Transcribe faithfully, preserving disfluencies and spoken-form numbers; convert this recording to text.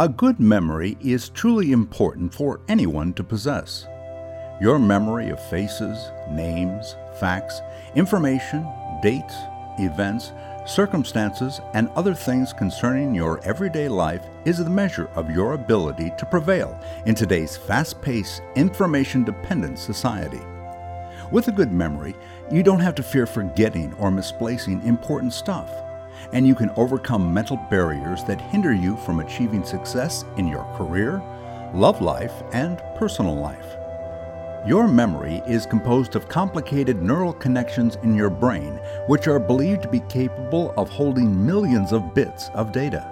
A good memory is truly important for anyone to possess. Your memory of faces, names, facts, information, dates, events, circumstances, and other things concerning your everyday life is the measure of your ability to prevail in today's fast-paced, information-dependent society. With a good memory, you don't have to fear forgetting or misplacing important stuff, and you can overcome mental barriers that hinder you from achieving success in your career, love life, and personal life. Your memory is composed of complicated neural connections in your brain, which are believed to be capable of holding millions of bits of data.